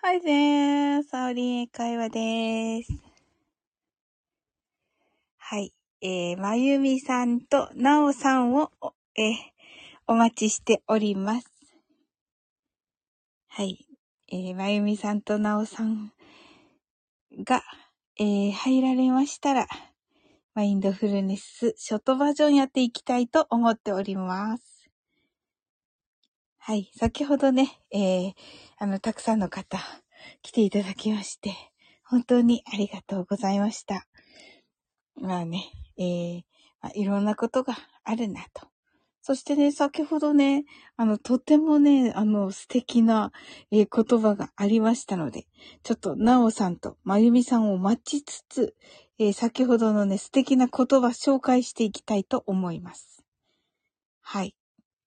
はいでーす。サオリン会話でーす。はい。まゆみさんとなおさんを、お待ちしております。はい。まゆみさんとなおさんが、入られましたら、マインドフルネスショートバージョンやっていきたいと思っております。はい。先ほどね、たくさんの方来ていただきまして、本当にありがとうございました。まあね、いろんなことがあるなと。そしてね、先ほどね、とてもね、素敵な、言葉がありましたので、ちょっと、なおさんとまゆみさんを待ちつつ、先ほどのね、素敵な言葉紹介していきたいと思います。はい。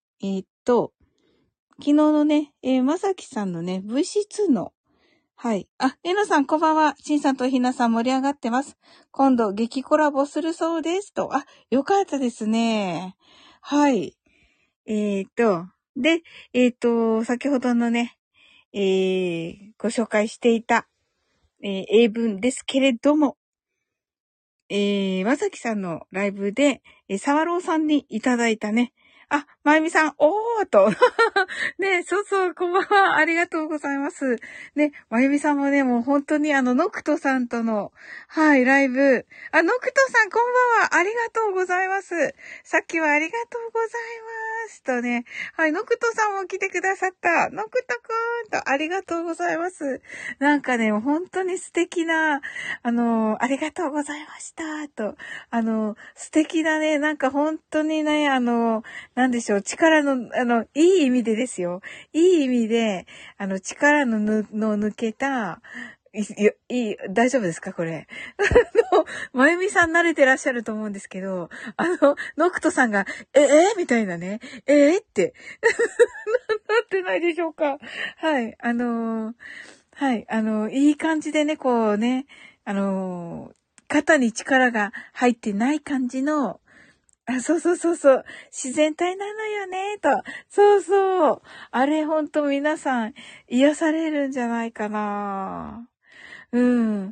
昨日のね、まさきさんのね、物質の、はい。えなさん、こんばんは。しんさんとひなさん盛り上がってます。今度、劇コラボするそうです。と。よかったですね。はい。で、先ほどのね、ご紹介していた、英文ですけれども、まさきさんのライブで、さわろうさんにいただいたね。まゆみさん、おーと。ね、そうそう、こんばんは。ありがとうございます。ね、まゆみさんもね、もう本当にノクトさんとの、はい、ライブ。ノクトさん、こんばんは。ありがとうございます。さっきはありがとうございます。とね、はい、ノクトさんも来てくださった。ノクトくんと、ありがとうございます。なんかね、本当に素敵な、ありがとうございました。と、素敵だね、なんか本当にね、なんでしょう、力の、いい意味でですよ。いい意味で、力の抜けた、大丈夫ですかこれ。まゆみさん慣れてらっしゃると思うんですけど、ノクトさんが、みたいなね、って、なってないでしょうか。はい、はい、いい感じでね、こうね、肩に力が入ってない感じの、そうそうそうそう。自然体なのよね、と。そうそう。あれほんと皆さん癒されるんじゃないかな。うん。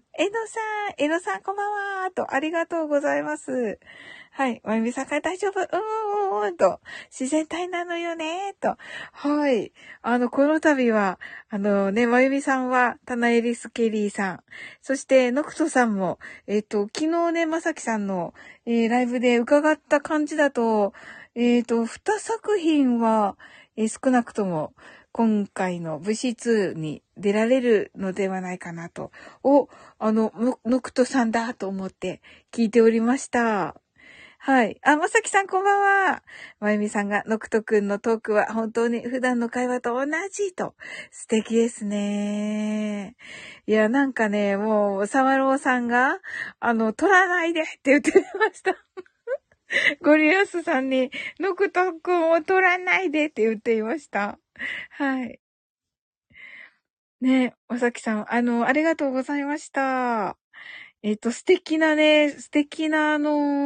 えのさんこんばんは、と。ありがとうございます。はい。まゆみさんから大丈夫と。自然体なのよね、と。はい。この度は、まゆみさんは、タナエリス・ケリーさん。そして、ノクトさんも、昨日ね、まさきさんの、ライブで伺った感じだと、2作品は、少なくとも、今回の VC2 に出られるのではないかなと。ノクトさんだと思って聞いておりました。はい。まさきさんこんばんは。まゆみさんが、ノクトくんのトークは本当に普段の会話と同じと。素敵ですね。いや、なんかね、もう、サワローさんが、取らないでって言ってました。ゴリアスさんに、ノクトくんを取らないでって言っていました。はい。ね、まさきさん、ありがとうございました。素敵なね、素敵な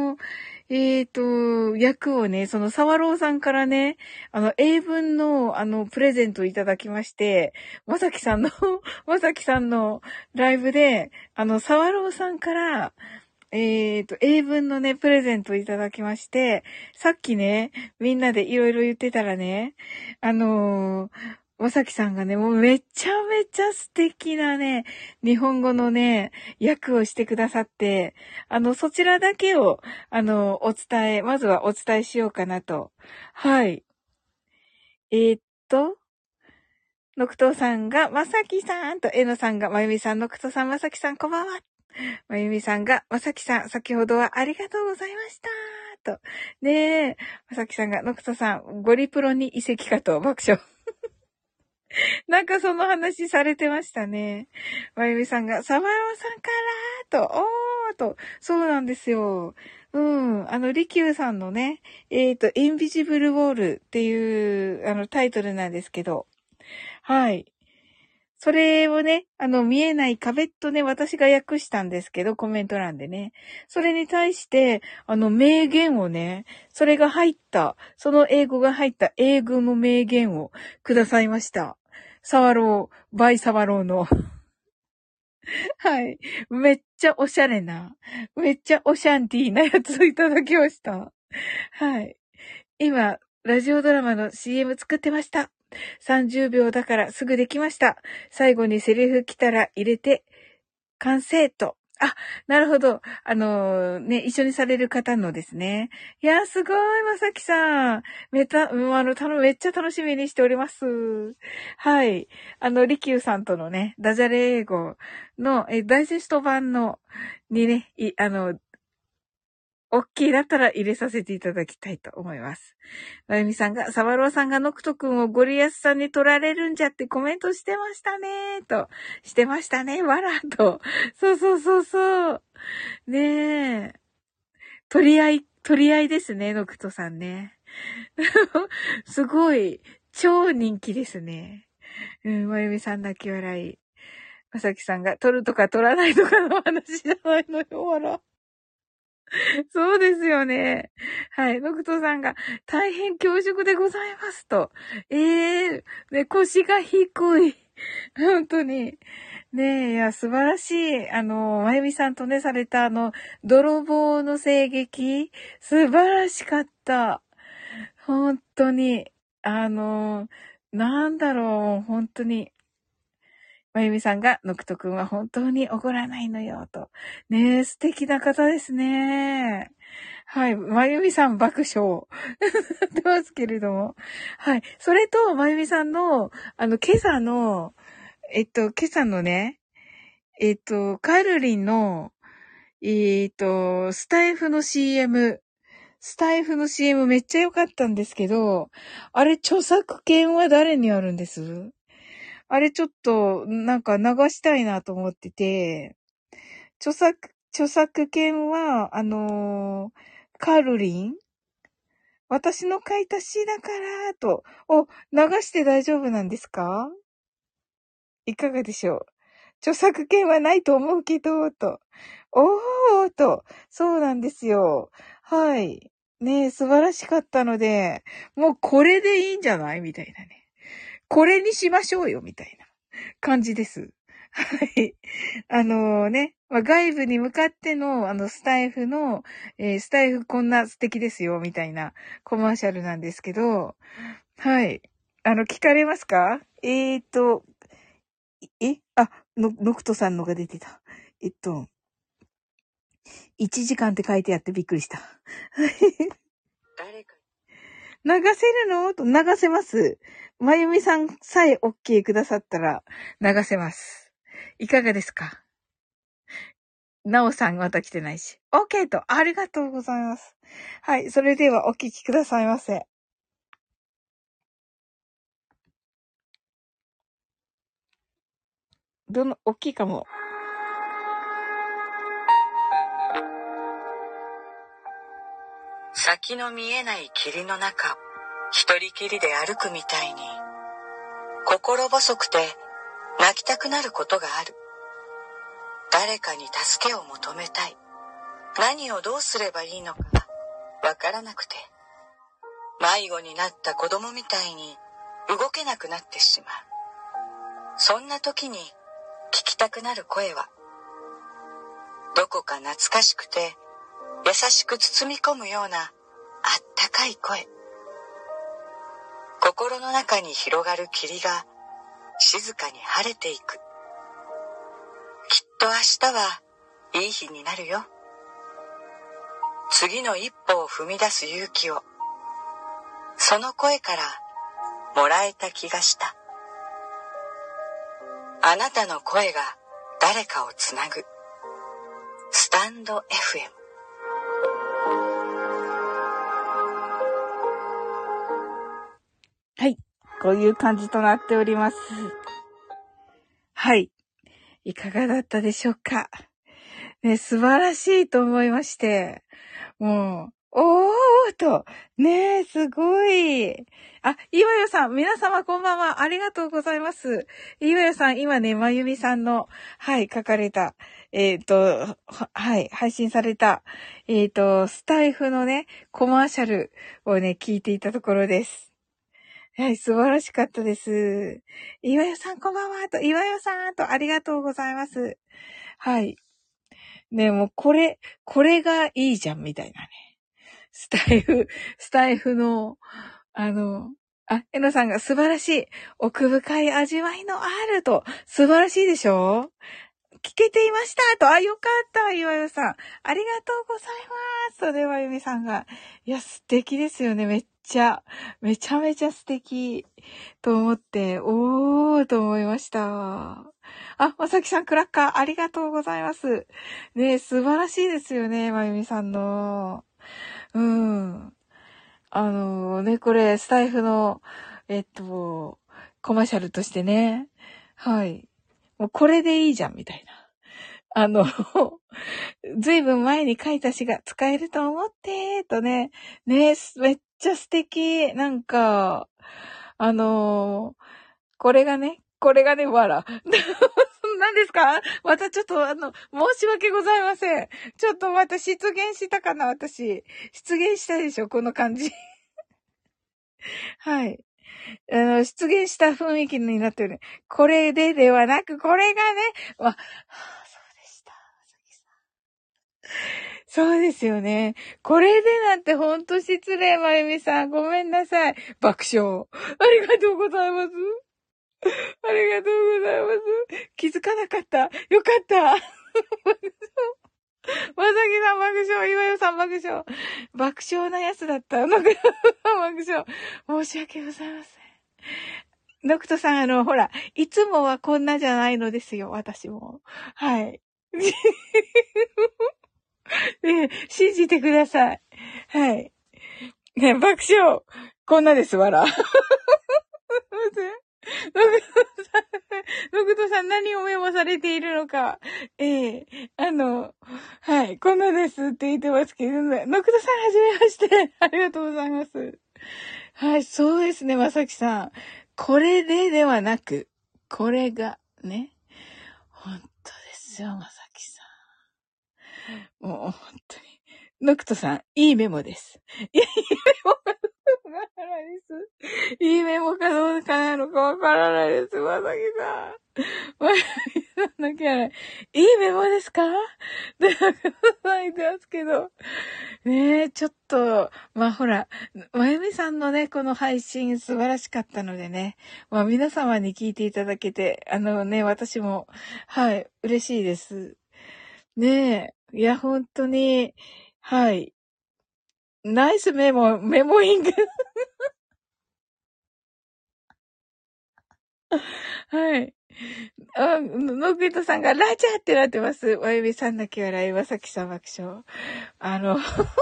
役をね、その、サワローさんからね、英文の、プレゼントをいただきまして、まさきさんのまさきさんのライブで、サワローさんから、英文のね、プレゼントをいただきまして、さっきね、みんなでいろいろ言ってたらね、まさきさんがね、もうめちゃめちゃ素敵なね、日本語のね、訳をしてくださって、そちらだけを、まずはお伝えしようかなと。はい。えーっと、ノクトさんが、まさきさんと、えのさんが、まゆみさん、ノクトさん、まさきさん、こんばんは。まゆみさんが、まさきさん、先ほどはありがとうございました。と。ねえ、まさきさんが、ノクトさん、ゴリプロに移籍かと爆笑。なんかその話されてましたね。まゆみさんが、サバローさんからそうなんですよ。うん。リキューさんのね、インビジブルウォールっていう、タイトルなんですけど、はい。それをね、見えない壁とね、私が訳したんですけど、コメント欄でね。それに対して、名言をね、それが入った、その英語が入った英語の名言をくださいました。 サワロー、バイサワローの。はい。めっちゃおしゃれな、めっちゃオシャンティーなやつをいただきました。はい。今、ラジオドラマの CM 作ってました。30秒だからすぐできました。最後にセリフ来たら入れて、完成と。あ、なるほど。一緒にされる方のですね。いや、すごい、まさきさん。めっちゃ楽しみにしております。はい。りきゅうさんとのね、ダジャレ英語の、ダイジェスト版の、にね、オッケーだったら入れさせていただきたいと思います。まゆみさんが、サワローさんがノクト君をゴリアスさんに取られるんじゃってコメントしてましたねと。してましたね、わらと。そうそうそうそう。ねえ。取り合いですね、ノクトさんね。すごい、超人気ですね。うん、まゆみさん泣き笑い。まさきさんが、取るとか取らないとかの話じゃないのよ、わら。そうですよね。はい。ノクトさんが、大変恐縮でございますと。ね、腰が低い。本当に。ねえ、いや、素晴らしい。まゆみさんとね、された泥棒の声劇、素晴らしかった。本当に。なんだろう、本当に。まゆみさんが、のくとくんは本当に怒らないのよ、と。ねえ、素敵な方ですね。はい。まゆみさん爆笑。なってますけれども。はい。それと、まゆみさんの、今朝の、今朝のね、カルリンの、スタイフの CM。スタイフの CM めっちゃ良かったんですけど、あれ著作権は誰にあるんです？あれちょっと、なんか流したいなと思ってて、著作権は、カルリン私の書いた詩だから、と、流して大丈夫なんですか？いかがでしょう？著作権はないと思うけど、と。おーと、そうなんですよ。はい。ねえ、素晴らしかったので、もうこれでいいんじゃないみたいなね。これにしましょうよ、みたいな感じです。はい。外部に向かっての、スタイフの、スタイフこんな素敵ですよ、みたいなコマーシャルなんですけど、はい。聞かれますか？ノクトさんのが出てた。1時間って書いてあってびっくりした。誰か流せるのと流せます。まゆみさんさえ OK くださったら流せます。いかがですか？なおさんまた来てないし。OK と、ありがとうございます。はい、それではお聞きくださいませ。大きいかも。先の見えない霧の中、一人きりで歩くみたいに、心細くて泣きたくなることがある。誰かに助けを求めたい。何をどうすればいいのかわからなくて、迷子になった子供みたいに動けなくなってしまう。そんな時に聞きたくなる声は、どこか懐かしくて優しく包み込むようなあったかい声。心の中に広がる霧が静かに晴れていく。きっと明日はいい日になるよ。次の一歩を踏み出す勇気を、その声からもらえた気がした。あなたの声が誰かをつなぐ。スタンド FM。はい。こういう感じとなっております。はい。いかがだったでしょうか？ね、素晴らしいと思いまして。もう、おーと、ねえ、すごい。あ、岩代さん、皆様こんばんは。ありがとうございます。岩代さん、今ね、まゆみさんの、はい、書かれた、はい、配信された、スタイフのね、コマーシャルをね、聞いていたところです。 はい、素晴らしかったです。岩代さんこんばんはと、岩代さんとありがとうございます。はい。ね、もうこれがいいじゃん、みたいなね。スタイフの、えのさんが素晴らしい。奥深い味わいのあると、素晴らしいでしょ？聞けていましたと、よかった、岩代さん。ありがとうございます。と、では、ゆみさんが。いや、素敵ですよね。めちゃめちゃ素敵。と思って、おー、と思いました。まさきさん、クラッカー、ありがとうございます。ね、素晴らしいですよね、まゆみさんの。うん。これ、スタイフの、コマーシャルとしてね。はい。もうこれでいいじゃん、みたいな。あの、ずいぶん前に書いた詩が使えると思って、とね。ね、めっちゃ素敵。なんか、あの、これがね、わら。何ですか？またちょっと申し訳ございません。ちょっとまた出現したかな、私。出現したでしょ、この感じ。はい。出現した雰囲気になってるね。これではなく、これがね、そうでした。そうですよね。これでなんてほんと失礼、まゆみさん。ごめんなさい。爆笑。ありがとうございます。ありがとうございます。気づかなかった。よかった。まさきさん爆笑、岩代さん爆笑。爆笑なやつだった。爆笑。申し訳ございません。ノクトさん、ほら、いつもはこんなじゃないのですよ、私も。はい。信じてください。はい。ね、爆笑。こんなです、わら。すいません。ノクトさん何をメモされているのか。はい、こんなですって言ってますけど、ノクトさんはじめまして。ありがとうございます。はい、そうですね、まさきさん。これではなく、これが、ね。本当ですよ、まさきさん。もう、本当に。ノクトさん、いいメモです。いいメモかどうかわからないです。いいメモかどうかなのかわからないです、まさきさん。まさきさんだけはない。いいメモですか？で、なんか、言ってますけど。ねえ、ちょっと、まあほら、まゆみさんのね、この配信素晴らしかったのでね、まあ皆様に聞いていただけて、私も、はい、嬉しいです。ねえ、いや、本当に、はい、ナイスメモイング。はい。ノグイトさんがラジャーってなってます。まゆみさんだけ笑い、まさきさん爆笑。あの、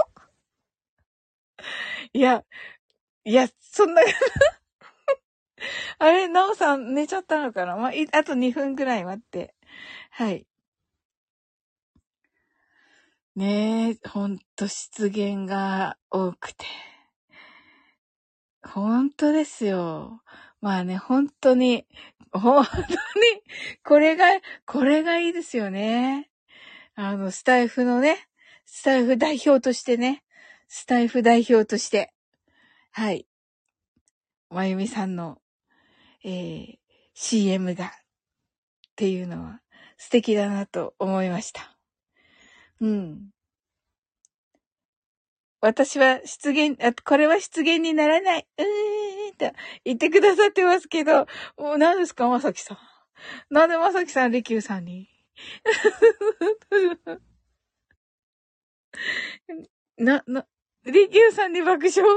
いや、そんな、あれ、なおさん寝ちゃったのかな？あと2分ぐらい待って。はい。ねえ、ほんと失言が多くて。ほんとですよ。まあね、本当に、本当に、これがいいですよね。スタイフのね、スタイフ代表としてね、スタイフ代表として、はい。まゆみさんの、CM が、っていうのは素敵だなと思いました。うん。私はこれは失言にならない。と言ってくださってますけど、もう何ですか、まさきさん。なんでまさきさん、りきゅうさんに。りきゅうさんに爆笑？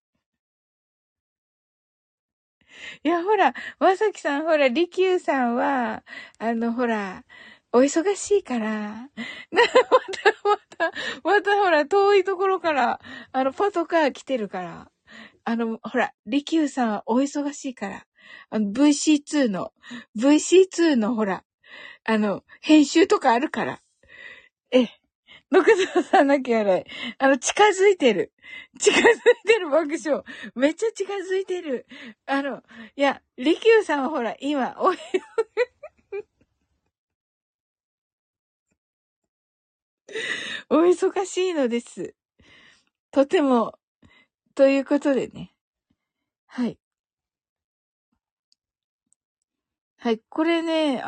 いや、ほら、まさきさん、ほら、りきゅうさんは、ほら、お忙しいから、またほら、遠いところから、パトカー来てるから。ほら、リキューさんはお忙しいから。VC2 のほら、編集とかあるから。ええ。ノクゾさんなきゃやい。近づいてる。近づいてる爆笑。めっちゃ近づいてる。いや、リキューさんはほら、今、お忙しいのです。とても、ということでね。はい。 はい、これね、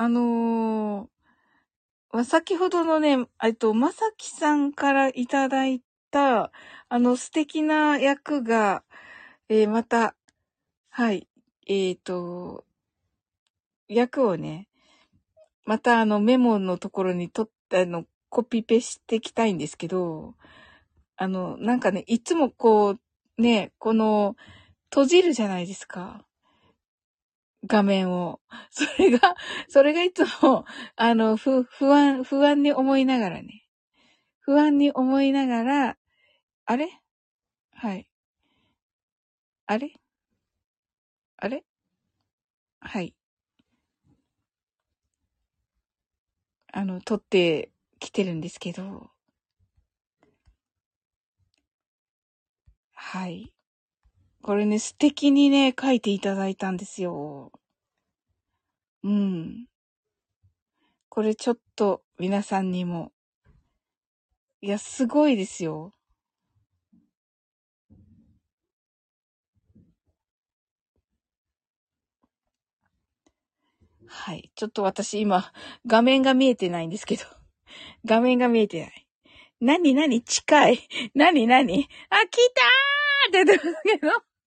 先ほどのね、まさきさんからいただいた、素敵な役が、また、はい、役をね、またメモのところにコピペしていきたいんですけど、なんかね、いつもこう、ね、閉じるじゃないですか。画面を。それがいつも、不安に思いながらね。不安に思いながら、あれはい。あれあれはい。撮ってきてるんですけど、はい。これね、素敵にね、書いていただいたんですよ。うん。これちょっと皆さんにも。いや、すごいですよ。はい。ちょっと私今、画面が見えてないんですけど。画面が見えてない。なに近い。なにあ、来たーって言ってますけど。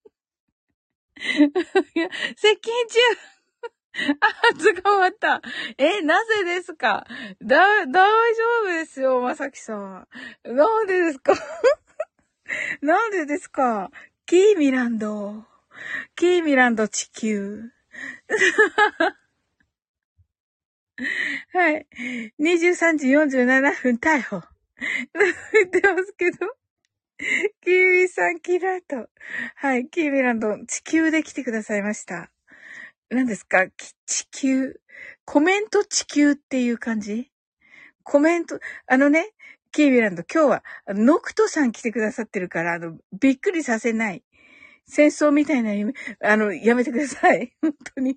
いや接近中。発が終わった。なぜですか？大丈夫ですよ、まさきさん。なんでですか？なんでですか？キーミランド。キーミランド地球。はい。23時47分逮捕。言ってますけど。キーミさん、キラート。はい。キーミランド、地球で来てくださいました。何ですか？地球。コメント地球っていう感じ？コメント、キーミランド、今日は、ノクトさん来てくださってるから、びっくりさせない。戦争みたいな夢、やめてください。本当に。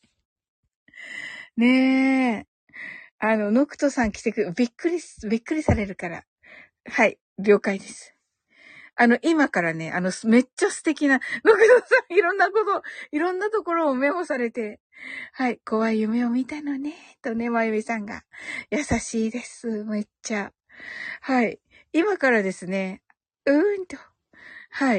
ねえ。ノクトさん来てびっくりされるから。はい、了解です。今からね、めっちゃ素敵な、ノクトさん、いろんなところをメモされて、はい、怖い夢を見たのね、とね、まゆみさんが。優しいです、めっちゃ。はい。今からですね、と。はい。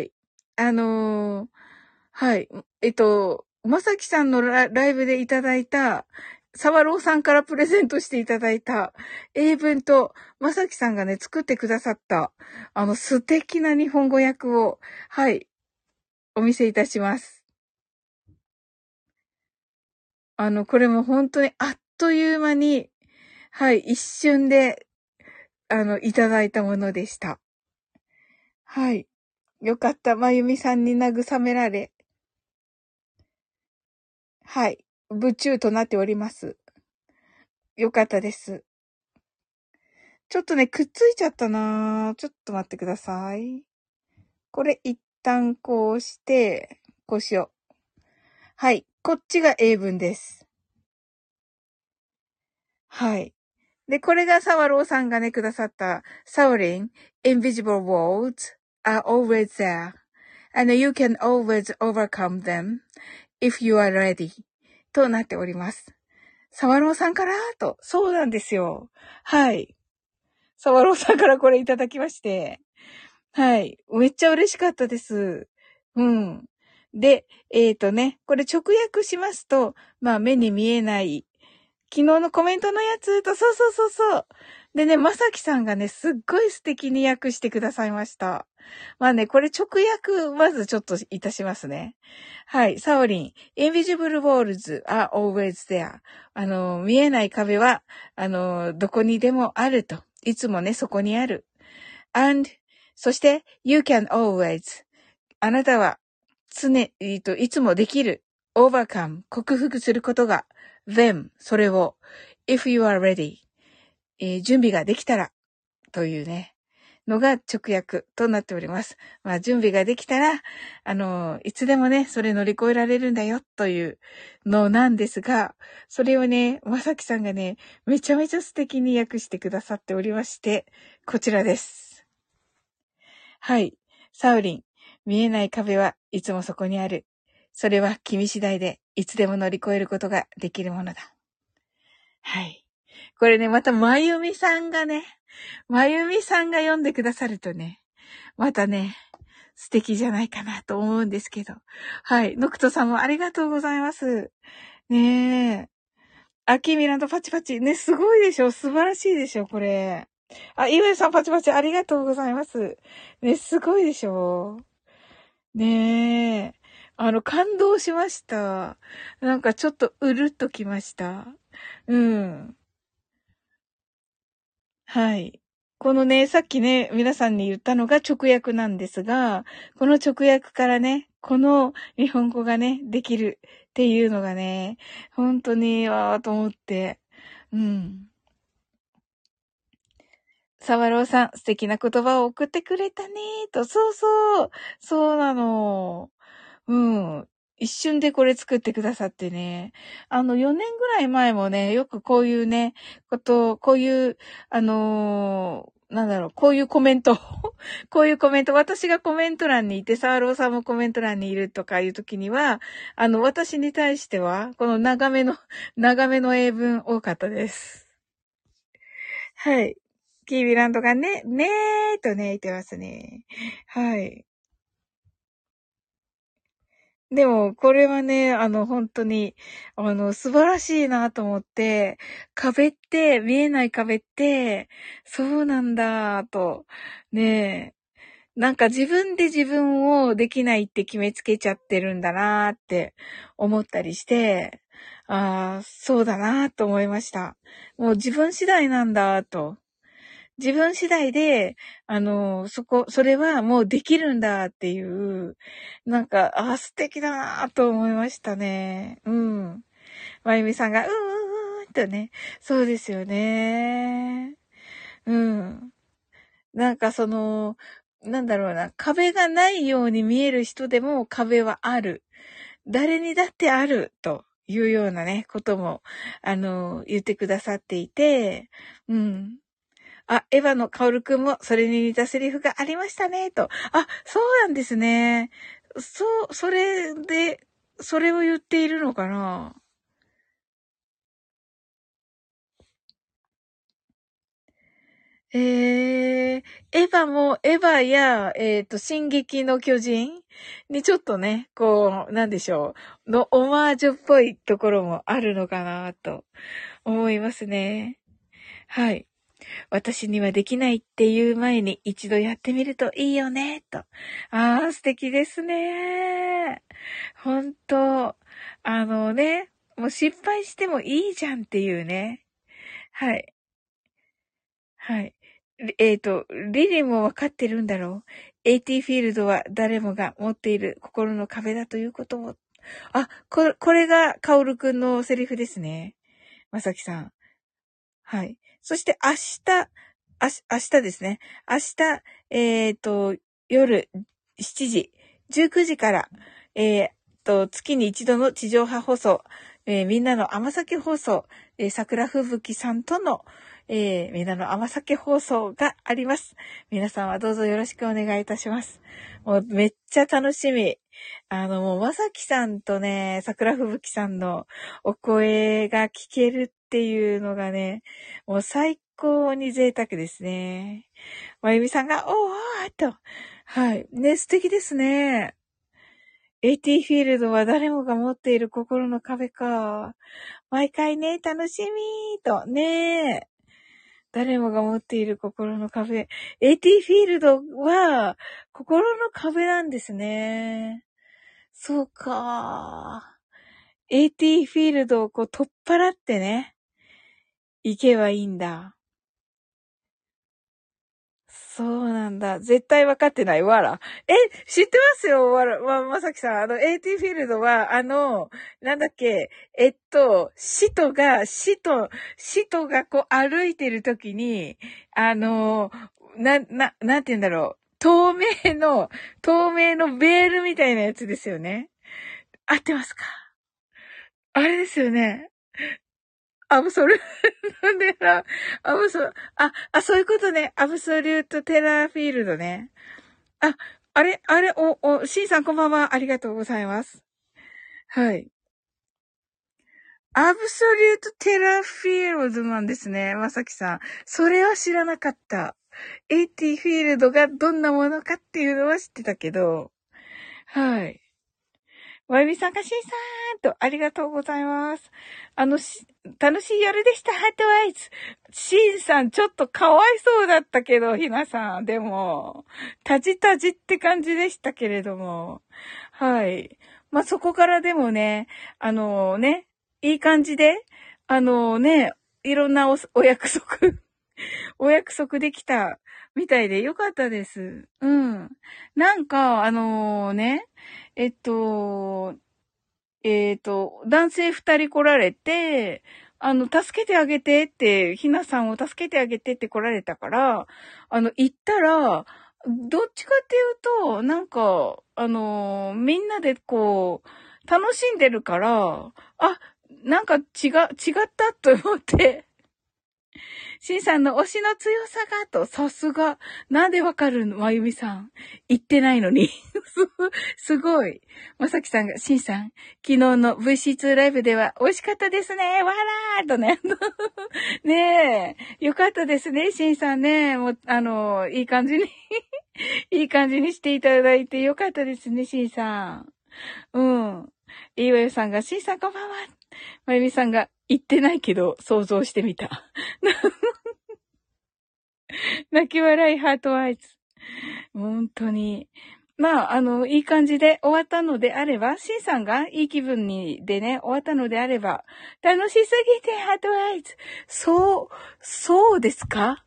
はい。まさきさんのライブでいただいた、サワローさんからプレゼントしていただいた英文と、まさきさんがね、作ってくださった、素敵な日本語訳を、はい、お見せいたします。これも本当にあっという間に、はい、一瞬で、いただいたものでした。はい。よかった。まゆみさんに慰められ。はい。部中となっております。よかったです。ちょっとね、くっついちゃったなぁ。ちょっと待ってください。これ一旦こうして、こうしよう。はい。こっちが英文です。はい。で、これがサワローさんがね、くださった、サウリン、invisible worlds are always there, and you can always overcome them if you are ready となっております。サワローさんからと、そうなんですよ。はい。サワローさんからこれいただきまして、はい。めっちゃ嬉しかったです。うん。で、これ直訳しますと、まあ目に見えない昨日のコメントのやつと、そう。でね、まさきさんがね、すっごい素敵に訳してくださいました。まあね、これ直訳、まずちょっといたしますね。はい、サオリン。Invisible walls are always there. 見えない壁は、どこにでもあると。いつもね、そこにある。and, そして、you can always. あなたは、いつもできる。overcome. 克服することがthem それを if you are ready、準備ができたらというね、のが直訳となっております。まあ準備ができたら、いつでもね、それ乗り越えられるんだよというのなんですが、それをね、まさきさんがね、めちゃめちゃ素敵に訳してくださっておりまして、こちらです。はい。サウリン、見えない壁はいつもそこにある。 それは君次第で、いつでも乗り越えることができるものだ。はい。これね、また、まゆみさんが読んでくださるとね、またね、素敵じゃないかなと思うんですけど。はい。ノクトさんもありがとうございます。ねえ。あ、キーミランドパチパチ。ね、すごいでしょ？素晴らしいでしょ？これ。あ、イウさんパチパチありがとうございます。ね、すごいでしょ？ねえ。感動しました。なんかちょっとうるっときました。うん。はい。このね、さっきね、皆さんに言ったのが直訳なんですが、この直訳からね、この日本語がね、できるっていうのがね、本当に、わーと思って、うん。サワローさん、素敵な言葉を送ってくれたねーと、そうそう、そうなの。うん。一瞬でこれ作ってくださってね。4年ぐらい前もね、よくこういうね、こういう、なんだろう、こういうコメント、こういうコメント、私がコメント欄にいて、サーローさんもコメント欄にいるとかいう時には、私に対しては、この長めの英文多かったです。はい。キービランドがね、ねーとね、言ってますね。はい。でも、これはね、本当に、素晴らしいなと思って、見えない壁って、そうなんだ、と。ねえ。なんか自分で自分をできないって決めつけちゃってるんだなって思ったりして、ああ、そうだなと思いました。もう自分次第なんだ、と。自分次第で、それはもうできるんだっていう、なんか、素敵だなと思いましたね。うん。まゆみさんが、とね。そうですよね。うん。なんかなんだろうな、壁がないように見える人でも壁はある。誰にだってある、というようなね、ことも、言ってくださっていて、うん。あ、エヴァのカオルくんもそれに似たセリフがありましたね、と。あ、そうなんですね。それで、それを言っているのかな？エヴァや、進撃の巨人にちょっとね、こう、なんでしょう、のオマージュっぽいところもあるのかな、と思いますね。はい。私にはできないっていう前に一度やってみるといいよね、と。素敵ですね。ほんと。もう失敗してもいいじゃんっていうね。はい。はい。リリーもわかってるんだろう。AT フィールドは誰もが持っている心の壁だということを。これがカオルくんのセリフですね。まさきさん。はい。そして明日ですね。明日、夜7時、19時から、月に一度の地上波放送、みんなの甘酒放送、桜吹雪さんとの、みんなの甘酒放送があります。皆さんはどうぞよろしくお願いいたします。もうめっちゃ楽しみ。もうまさきさんとね、桜吹雪さんのお声が聞けるっていうのがね、もう最高に贅沢ですね。まゆみさんが、おーっと。はい。ね、素敵ですね。AT フィールドは誰もが持っている心の壁か。毎回ね、楽しみーと。ねえ。誰もが持っている心の壁。AT フィールドは、心の壁なんですね。そうか。AT フィールドをこう取っ払ってね、行けばいいんだ。そうなんだ。絶対分かってない。わら。知ってますよ、わら、まさきさん。AT フィールドは、なんだっけ、使徒がこう歩いてるときに、なんて言うんだろう。透明のベールみたいなやつですよね。合ってますか？あれですよね。アブソルテラ、アブソ、そういうことね。アブソリュートテラーフィールドね。あ、シンさんこんばんは。ありがとうございます。 はい。アブソリュートテラフィールドなんですね。まさきさん。それは知らなかった。AT フィールドがどんなものかっていうのは知ってたけど。はい。わゆみさんがしんさーんと、ありがとうございます。楽しい夜でした、ハートアイズ。しんさん、ちょっとかわいそうだったけど、ひなさん。でも、たじたじって感じでしたけれども。はい。まあ、そこからでもね、いい感じで、いろんなお約束お約束できたみたいでよかったです。うん。なんか、えっと、男性二人来られて、助けてあげてって、ひなさんを助けてあげてって来られたから、行ったら、どっちかっていうと、なんか、みんなでこう、楽しんでるから、あ、なんか違ったと思って、シンさんの推しの強さが、と、さすが。なんでわかるのまゆみさん。言ってないのに。すごい。まさきさんが、シンさん、昨日の VC2 ライブでは美味しかったですね。わらーとね。ねえ。よかったですね、シンさんね。もう、いい感じにいい感じにしていただいてよかったですね、シンさん。うん。いいわよさんが、シンさんこんばんは。まゆみさんが、言ってないけど、想像してみた。泣き笑いハートアイズ。本当に。まあ、いい感じで終わったのであれば、シンさんがいい気分でね、終わったのであれば、楽しすぎてハートアイズ。そうですか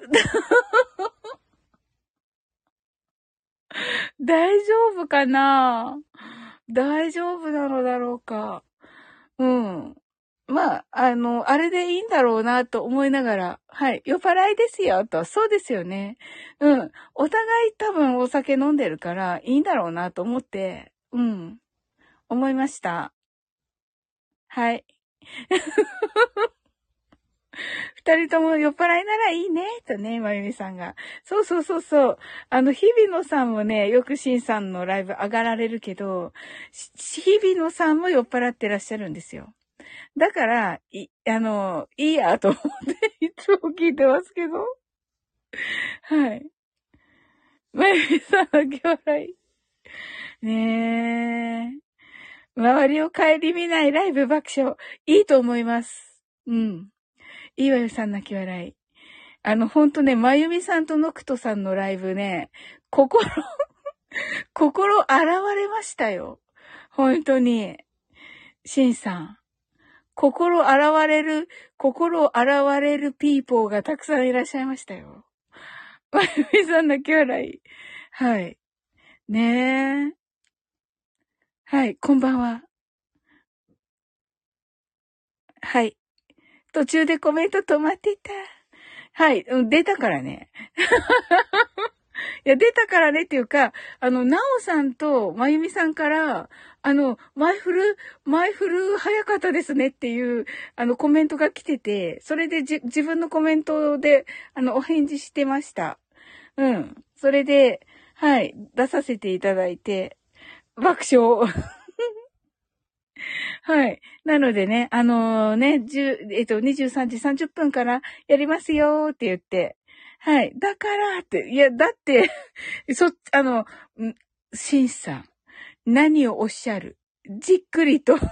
大丈夫かな大丈夫なのだろうか。うん。まあ、あれでいいんだろうなと思いながら、はい、酔っ払いですよと、そうですよね。うん。お互い多分お酒飲んでるからいいんだろうなと思って、うん、思いました。はい。二人とも酔っ払いならいいね、とね、まゆみさんが。そうそうそうそう。日比野さんもね、よくしんさんのライブ上がられるけど、日比野さんも酔っ払ってらっしゃるんですよ。だから、いいやと思っていつも聞いてますけど。はい。まゆみさんの兄弟。ねえ。周りを顧みないライブ爆笑。いいと思います。うん。いいわよさん泣き笑い。ほんとね、まゆみさんとノクトさんのライブね、心洗われましたよ。本当に。シンさん。心を洗われるピーポーがたくさんいらっしゃいましたよ。まゆみさん泣き笑い。はい。ねえ。はい、こんばんは。はい。途中でコメント止まってた。はい、出たからね。いや、出たからねっていうか、なおさんとまゆみさんから、マイフル早かったですねっていう、コメントが来てて、それで自分のコメントで、お返事してました。うん。それで、はい、出させていただいて、爆笑。はい。なのでね、23時30分からやりますよって言って、はい。だからって、いや、だってシンさん、何をおっしゃるじっくりと。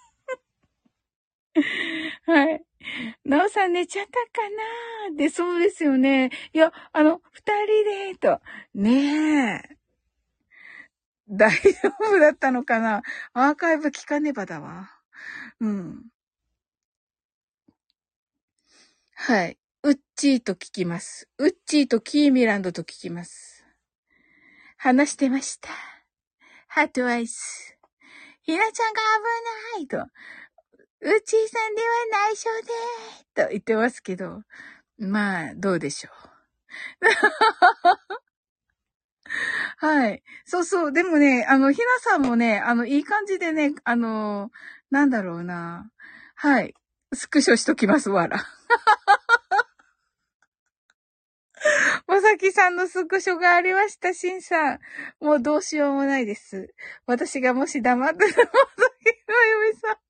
はい。なおさん寝ちゃったかなで、そうですよね。いや、二人で、と。ねえ。大丈夫だったのかなアーカイブ聞かねばだわ。うん。はい。ウッチーと聞きます。ウッチーとキーミランドと聞きます。話してました。ハートアイス。ひなちゃんが危ないと。ウッチーさんでは内緒でと言ってますけど。まあ、どうでしょう。はい。そうそう。でもね、ひなさんもね、いい感じでね、なんだろうな。はい。スクショしときます、わら。 まさきさんのスクショがありました、しんさん。もうどうしようもないです。私がもし黙ってたら、まさきまゆみさん。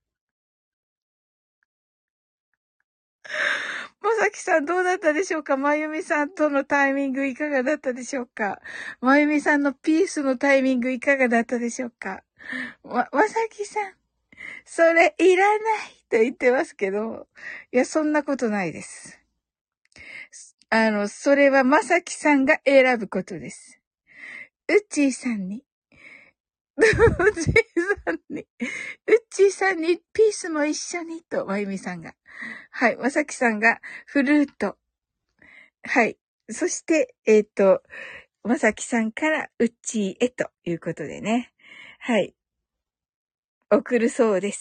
まさきさんどうだったでしょうか？まゆみさんとのタイミングいかがだったでしょうか？まゆみさんのピースのタイミングいかがだったでしょうか？まさきさん、それいらないと言ってますけど、いや、そんなことないです。それはまさきさんが選ぶことです。うっちーさんに、うっちーさんに、うっちーさんにピースも一緒にと、まゆみさんが。はい、まさきさんがフルート。はい。そして、まさきさんからうっちーへということでね。はい。送るそうです。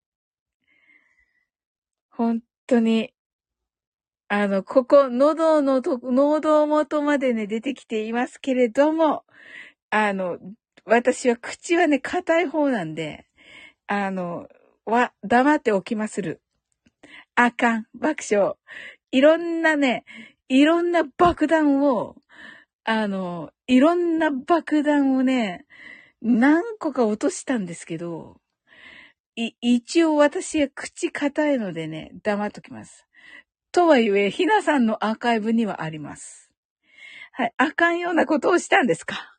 本当に、ここ、喉元までね、出てきていますけれども、あの、私は口はね、硬い方なんで、黙っておきまする。あかん、爆笑。いろんなね、いろんな爆弾を、いろんな爆弾をね、何個か落としたんですけど、一応私は口硬いのでね、黙っときます。とはいえ、ひなさんのアーカイブにはあります。はい。あかんようなことをしたんですか？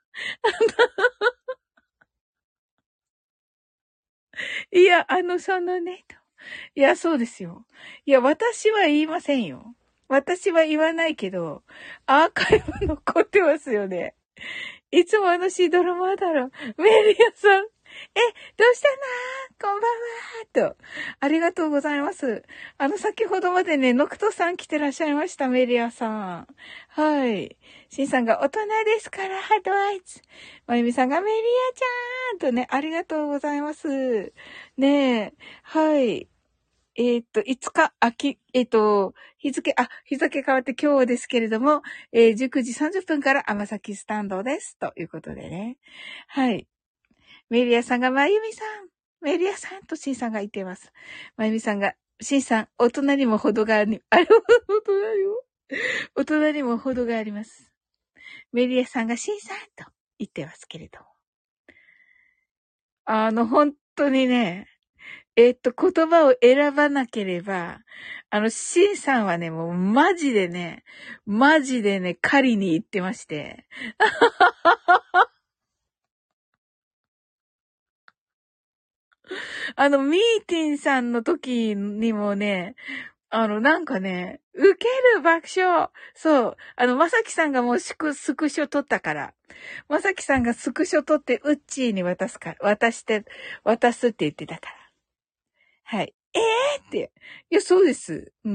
いや、そのね、と。いや、そうですよ。いや、私は言いませんよ。私は言わないけど、アーカイブ残ってますよね。いつもドラマだろ。メリアさん。どうしたの？こんばんは。と。ありがとうございます。先ほどまでね、ノクトさん来てらっしゃいました、メリアさん。はい。シンさんが大人ですから、アドバイス。まゆみさんがメリアちゃんとね、ありがとうございます。ねえ。はい。5日、日付変わって今日ですけれども、19時30分から甘崎スタンドです。ということでね。はい。メリアさんが、まゆみさん、メリアさんとシンさんが言っています。まゆみさんが、シンさん、大人にも程があり、大人にも、大人にも程があります。メリアさんがシンさんと言ってますけれども。本当にね、言葉を選ばなければ、シンさんはね、もうマジでね、狩りに行ってまして。ミーティンさんの時にもね、なんかね、受ける爆笑。そう。まさきさんがもうスクショ撮ったから。まさきさんがスクショ撮って、ウッチーに渡すって言ってたから。はい。って。いや、そうです。うん。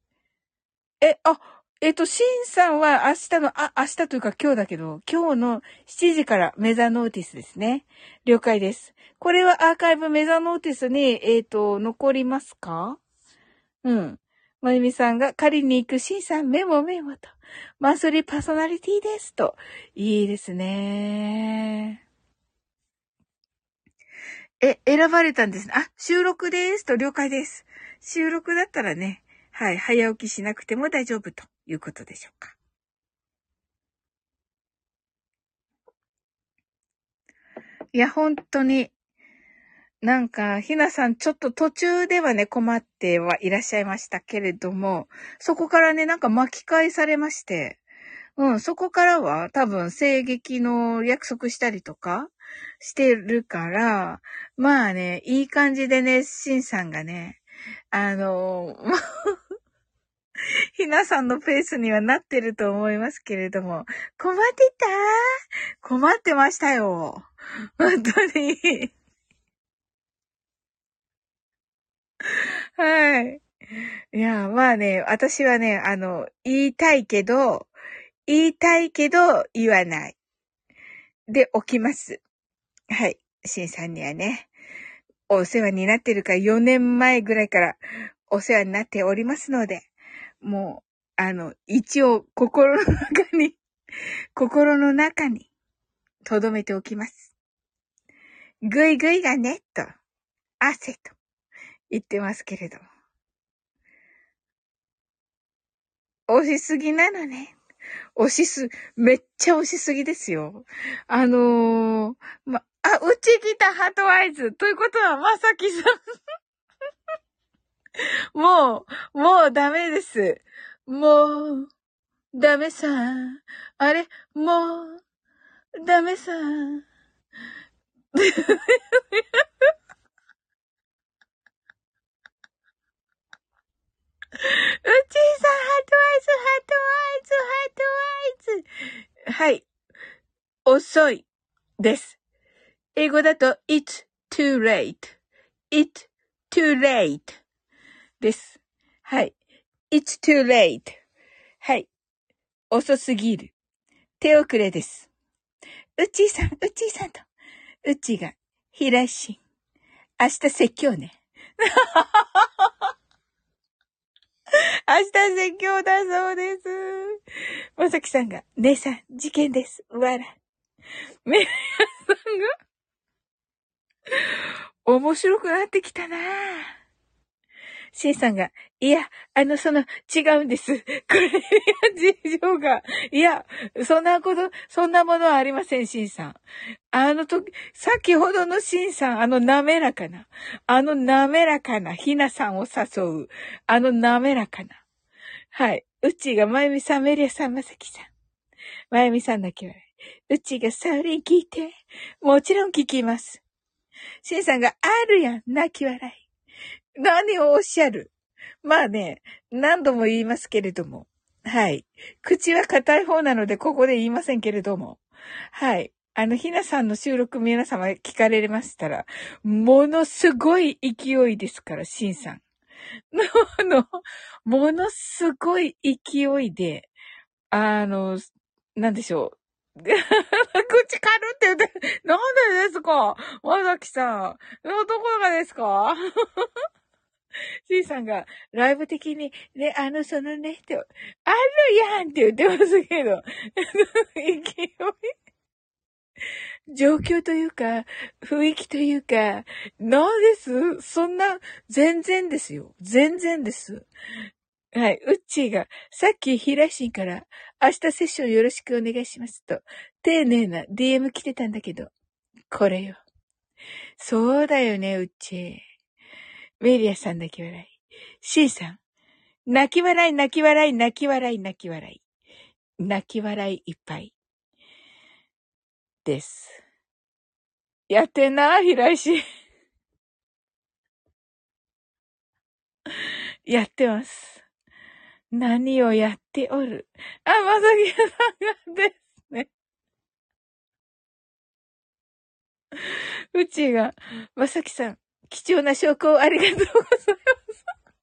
シンさんは明日というか今日だけど、今日の7時からメザノーティスですね。了解です。これはアーカイブメザノーティスに、残りますか？うん。まゆみさんが借りに行くシンさんメモと。マンスリーパーソナリティですと。いいですね。選ばれたんですね。収録ですと、了解です。収録だったらね、はい、早起きしなくても大丈夫ということでしょうか。いや、本当に、なんか、ひなさん、ちょっと途中ではね、困ってはいらっしゃいましたけれども、そこからね、なんか巻き返されまして、そこからは多分、声劇の約束したりとかしてるから、まあね、いい感じでね、しんさんがね、ひなさんのペースにはなってると思いますけれども、困ってた？困ってましたよ。本当に。はい。いや、まあね、私はね、言いたいけど、言わない。で、起きます。はい。しんさんにはね、お世話になってるから4年前ぐらいからお世話になっておりますので、もう、一応、心の中に留めておきます。ぐいぐいがね、と、汗と言ってますけれども。 押しすぎなのね。めっちゃ押しすぎですよ。うち来たハートアイズ。ということは、まさきさん。もうダメです。もう、ダメさ。あれもう、ダメさ。うちーさん、ハートアイズ、ハートアイズ、ハートアイズ。はい。遅いです。英語だと、it's too late.it's too late です。はい。it's too late. はい。遅すぎる。手遅れです。うちーさんと、うちが、平井しん。明日説教ね。明日説教だそうです。まさきさんが、姉さん、事件です。わら。めやさんが、面白くなってきたなぁ。シンさんが、いや、違うんです。これには事情が。いや、そんなものはありません、シンさん。先ほどのシンさん、滑らかな、ひなさんを誘う、滑らかな。はい。うちが、まゆみさん、メリアさん、まさきさん。まゆみさんだけ笑い。うちが、サウリン聞いて。もちろん聞きます。シンさんが、あるやん、泣き笑い。何をおっしゃる？まあね、何度も言いますけれども。はい。口は硬い方なので、ここで言いませんけれども。はい。ひなさんの収録皆様聞かれましたら、ものすごい勢いですから、しんさん。ものすごい勢いで、なんでしょう。口軽って言って、なんでですか？まさきさん。どこがですか？C さんが、ライブ的に、ね、そのね、って、あるやんって言ってますけど、勢い、状況というか、雰囲気というか、なんですそんな、全然ですよ。全然です。はい。ウッチーが、さっき平井心から、明日セッションよろしくお願いしますと、丁寧な DM 来てたんだけど、これよ。そうだよね、ウッチー。メリアさんだけ笑い。C さん。泣き笑い、泣き笑い、泣き笑い、泣き笑い。泣き笑いいっぱい。です。やってんな、平石。やってます。何をやっておる。あ、まさきさんがですね。うちが、まさきさん、貴重な証拠をありがとうございます。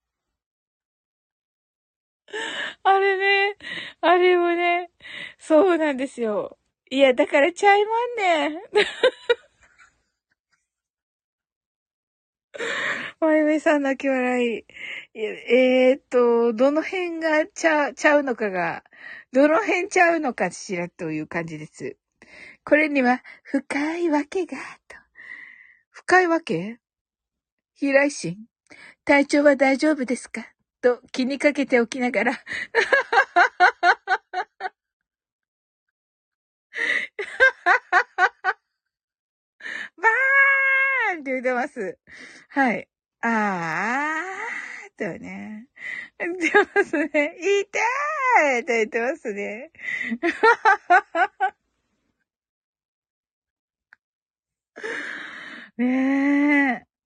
あれね、あれもね、そうなんですよ。いや、だからちゃいまんね。まゆみさん泣き笑い。どの辺がちゃうのかが、どの辺ちゃうのかしらという感じです。これには深いわけが、と。深いわけ？平井心。体調は大丈夫ですか？と気にかけておきながら。バーンって言ってます。はい。あーとね。言ってますね。痛いと言ってますね。ねえ。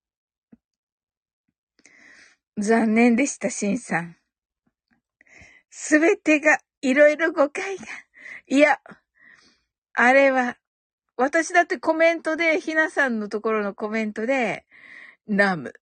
残念でした、しんさん。すべてが、いろいろ誤解が。いや、あれは、私だってコメントで、ひなさんのところのコメントで、ナム。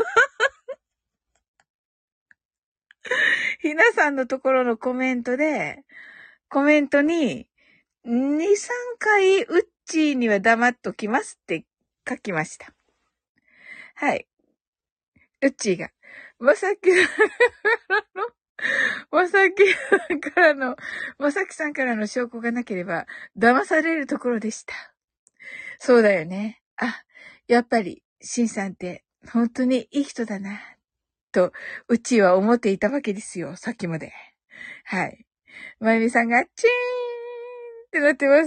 ひなさんのところのコメントで、コメントに、2、3回、ウッチーには黙っときますって書きました。はい。ウッチーが、まさきさんからの証拠がなければ、騙されるところでした。そうだよね。あ、やっぱり、シンさんって、本当にいい人だな、と、うちは思っていたわけですよ、さっきまで。 はい。まゆみさんが、チーンってなってます。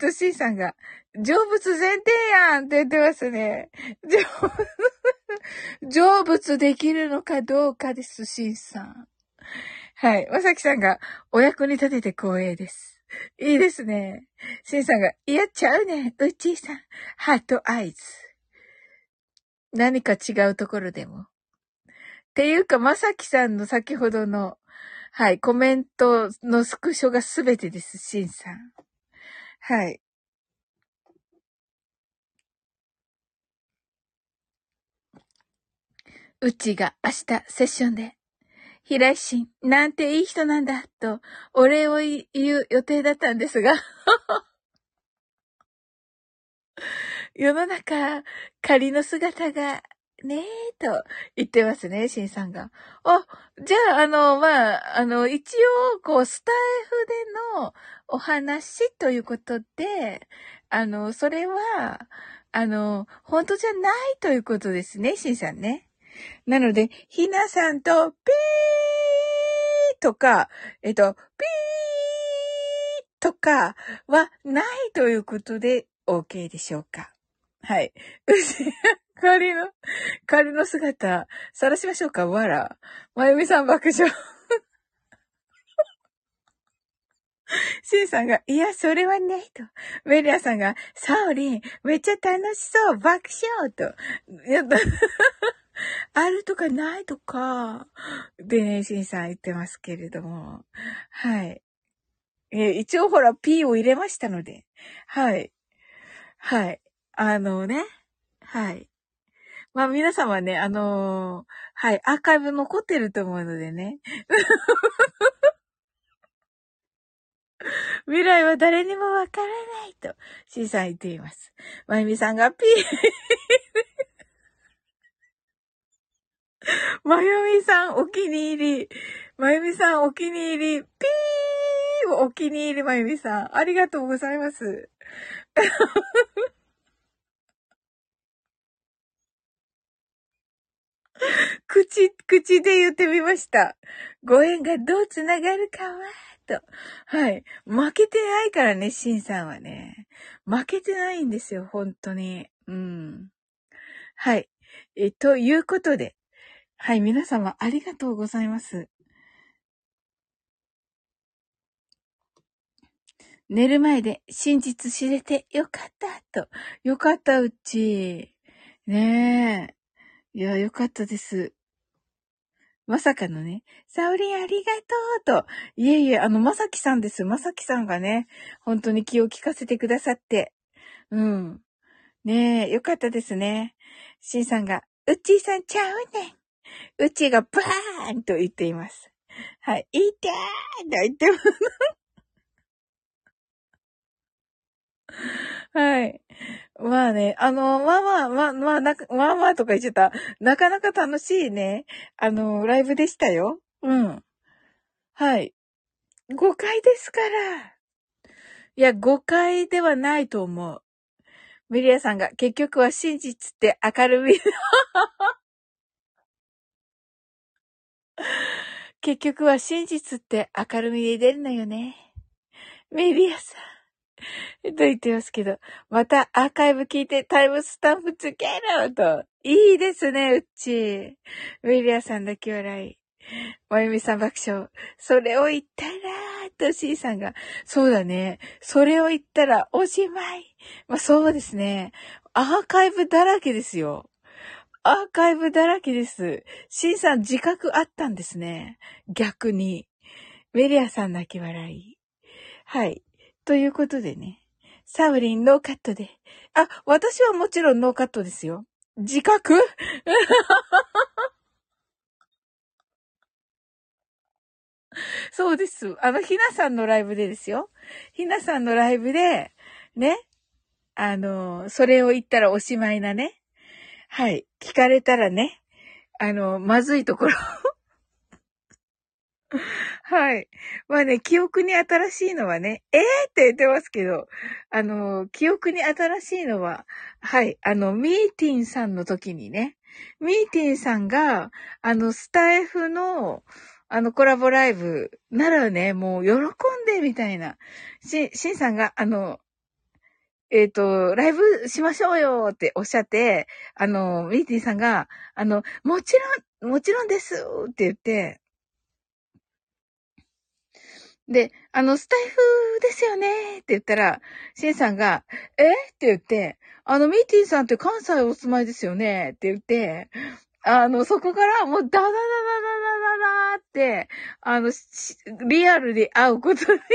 シンさんが、成仏前提やんって言ってますね。成仏できるのかどうかです、シンさん。はい。まさきさんが、お役に立てて光栄です。いいですね。シンさんが、やっちゃうね。うちーさん。ハートアイズ。何か違うところでも。っていうか、まさきさんの先ほどの、はい、コメントのスクショがすべてです、シンさん。はい。うちが明日セッションで、平井心、なんていい人なんだ、と、お礼を言う予定だったんですが、世の中、仮の姿が、ねえ、と言ってますね、シンさんが。あ、じゃあ、一応、スタイフでのお話ということで、それは、本当じゃないということですね、シンさんね。なので、ひなさんと、ピーとか、ピーとかはないということで、OK でしょうか。はい。仮の姿、晒しましょうかわら。まゆみさん爆笑。シンさんが、いや、それはね、と。メリアさんが、サオリン、めっちゃ楽しそう、爆笑と。やった。あるとかないとか、でね、シンさん言ってますけれども。はい。一応ほら、P を入れましたので。はい。はい。ね。はい。まあ皆様ね、はい、アーカイブ残ってると思うのでね。未来は誰にもわからないと、C さん言っています。まゆみさんがピー、まゆみさんお気に入り、まゆみさんお気に入り、ピーお気に入りまゆみさん、ありがとうございます。口で言ってみました。ご縁がどうつながるかは、と。はい。負けてないからね、シンさんはね。負けてないんですよ、本当に。うん。はい。ということで。はい、皆様ありがとうございます。寝る前で真実知れてよかった、と。よかった、うち。ねえ。いや、よかったです。まさかのね、サオリンありがとうと。いえいえ、まさきさんです。まさきさんがね、本当に気を利かせてくださって。うん。ねえ、よかったですね。シンさんが、うっちーさんちゃうねん。うちがバーンと言っています。はい。いてーと言ってます。はい。まあね、まあまあとか言っちゃった。なかなか楽しいね、ライブでしたよ。うん。はい。誤解ですから。いや、誤解ではないと思う。ミリアさんが結局は真実って明るみ。結局は真実って明るみに出るのよね。ミリアさん。と言ってますけど、またアーカイブ聞いてタイムスタンプつけろと。いいですね、うっち。ミリアさんだけ笑い。まゆみさん爆笑。それを言ったら、と C さんが、そうだね。それを言ったらおしまい。まあそうですね。アーカイブだらけですよ。アーカイブだらけです。C さん自覚あったんですね。逆に。メリアさん泣き笑い。はい。ということでね。サウリンノーカットで。あ、私はもちろんノーカットですよ。自覚そうです。ひなさんのライブでですよ。ひなさんのライブで、ね、それを言ったらおしまいなね。はい。聞かれたらね、まずいところ。はい。まあね、記憶に新しいのはね、って言ってますけど、記憶に新しいのは、はい、ミーティンさんの時にね、ミーティンさんが、スタイフの、 コラボライブならね、もう喜んでみたいな。しんさんが、ライブしましょうよっておっしゃって、ミーティーさんが、もちろんですって言って、で、スタイフですよねって言ったら、シンさんが、って言って、ミーティーさんって関西お住まいですよねって言って、そこからもうダダダダダダダダって、リアルで会うことに、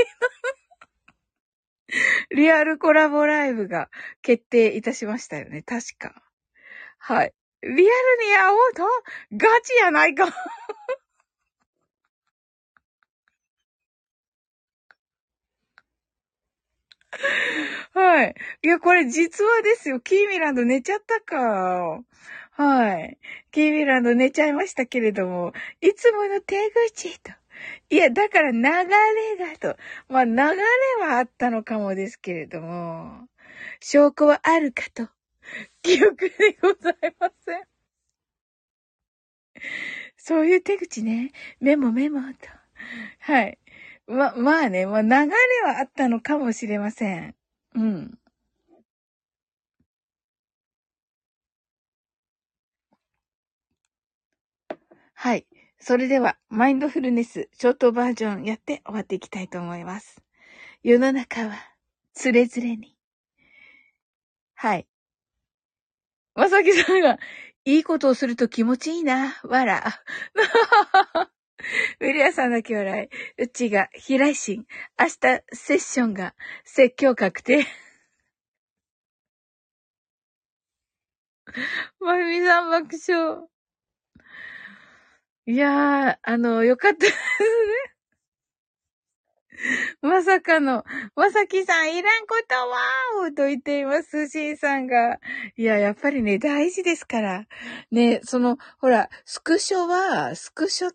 リアルコラボライブが決定いたしましたよね。確か。はい。リアルに会おうとガチやないか。はい。いや、これ実話ですよ。キーミランド寝ちゃったか。はい。キーミランド寝ちゃいましたけれども、いつもの手口と。いや、だから流れがと。まあ、流れはあったのかもですけれども、証拠はあるかと。記憶にございません。そういう手口ね。メモメモと。はい。まあね、まあ流れはあったのかもしれません。うん。はい。それでは、マインドフルネス、ショートバージョンやって終わっていきたいと思います。世の中は、つれづれに。はい。まさきさんが、いいことをすると気持ちいいな、わら。ウィリアさんだけ笑い。うちが、飛来心。明日、セッションが、説教確定。まゆみさん爆笑。いやー、よかったですね。まさかの、まさきさん、いらんことはーと言っています、しんさんが。いや、やっぱりね、大事ですから。ね、ほら、スクショって、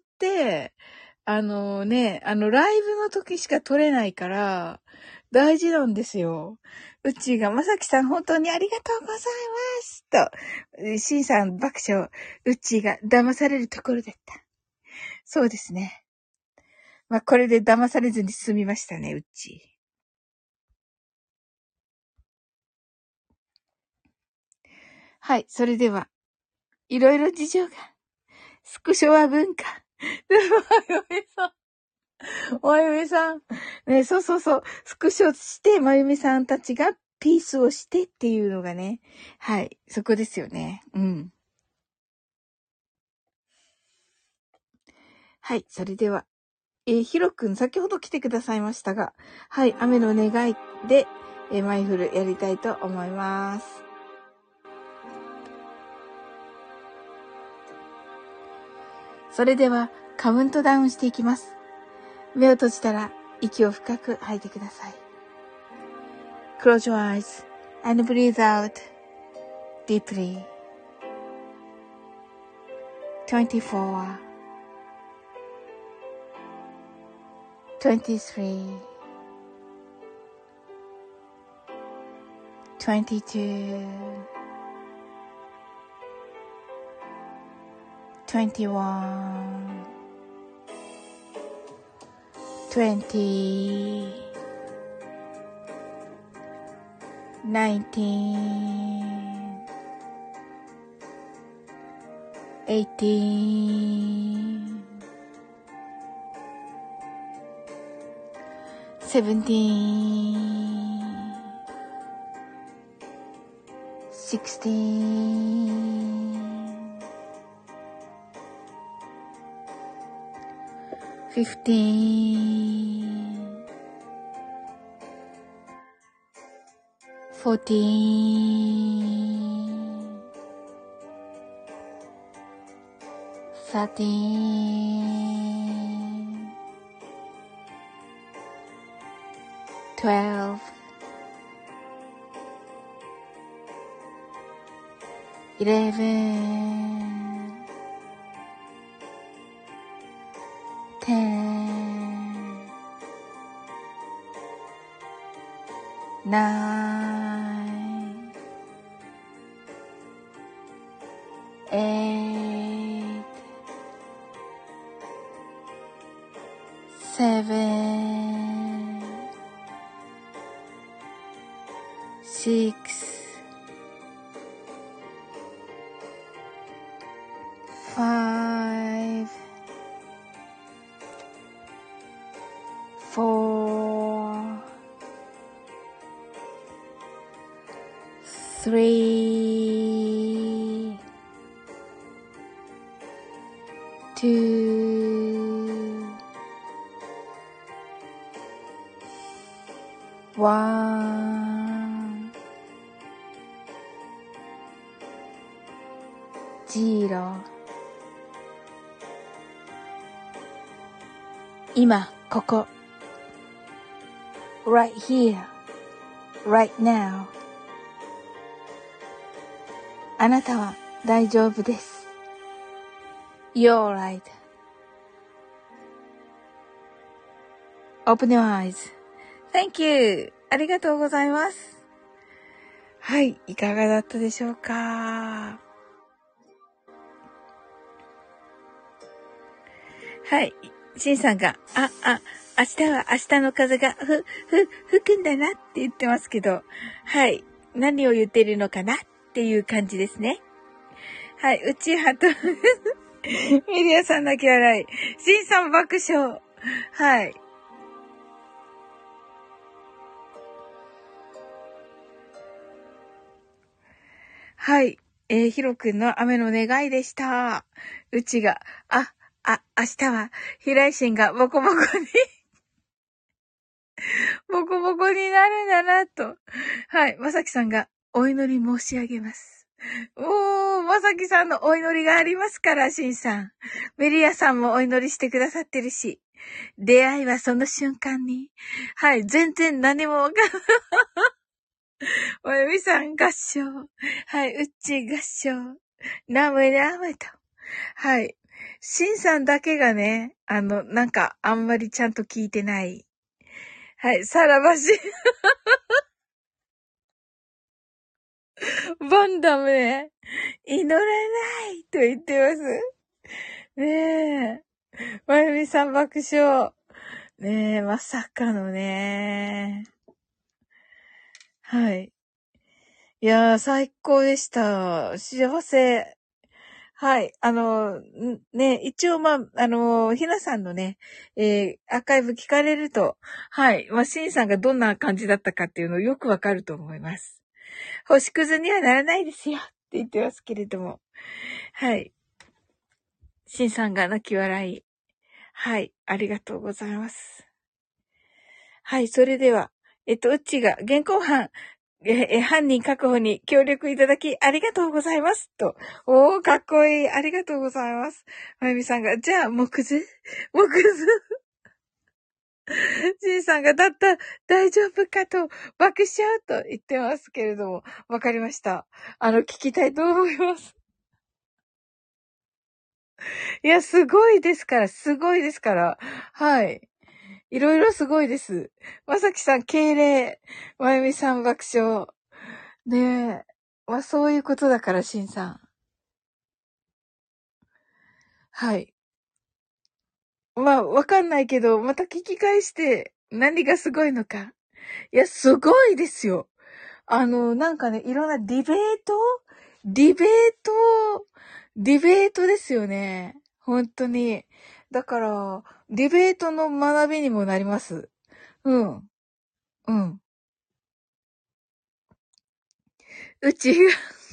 ライブの時しか撮れないから、大事なんですよ。うちが、まさきさん、本当にありがとうございますと、しんさん爆笑、うちが騙されるところだった。そうですね。まあ、これで騙されずに済みましたね、うち。はい、それでは、いろいろ事情が、スクショは文化。で、まゆみさん、まゆみさん、ね、そうそうそう、スクショして、まゆみさんたちがピースをしてっていうのがね、はい、そこですよね。うん。はい、それでは、ひろくん、先ほど来てくださいましたが、はい、雨の願いで、マイフルやりたいと思います。それでは、カウントダウンしていきます。目を閉じたら、息を深く吐いてください。Close your eyes and breathe out deeply. 24, 23, 22, 21, 20, 19, 18, 17, 16, 15, 14, 13, 12, 11, 10, 9, 8, 7 6 5 4 3 2 1 0今ここ right here right now あなたは大丈夫です。You're right. Open your eyes. Thank you. ありがとうございます。はい、いかがだったでしょうか。はい、シンさんが、明日は明日の風が吹くんだなって言ってますけど、はい、何を言ってるのかなっていう感じですね。はい、うちはと、ミリアさん泣き笑い。シンさん爆笑。はい。はい。ヒロくんの雨の願いでした。うちが、明日は、平井心がボコボコにボコボコになるんだな、と。はい。まさきさんが、お祈り申し上げます。まさきさんのお祈りがありますから、しんさん。メリアさんもお祈りしてくださってるし。出会いはその瞬間に。はい。全然何もわかんない。おやみさん合唱。はい。うっち合唱。ナムナムと。はい。しんさんだけがね、なんか、あんまりちゃんと聞いてない。はい。さらばし。バンダムね。祈らないと言ってます。ねえ。まゆみさん爆笑。ねえ、まさかのね。はい。いやー、最高でした。幸せ。はい。ね、一応ひなさんのね、アーカイブ聞かれると、はい。シンさんがどんな感じだったかっていうのをよくわかると思います。星屑にはならないですよって言ってますけれども。はい。シンさんが泣き笑い。はい。ありがとうございます。はい。それでは、うっちが現行犯、犯人確保に協力いただきありがとうございます。と。かっこいい。ありがとうございます。まゆみさんが、じゃあ、木図じいさんが、だった大丈夫かと、爆笑と言ってますけれども、わかりました。聞きたいと思います。いや、すごいですから、すごいですから。はい。いろいろすごいです。まさきさん、敬礼。まゆみさん、爆笑。ねえ。そういうことだから、しんさん。はい。わかんないけど、また聞き返して、何がすごいのか。いや、すごいですよ。なんかね、いろんなディベートディベートですよね。本当に。だから、ディベートの学びにもなります。うん。うん。うちが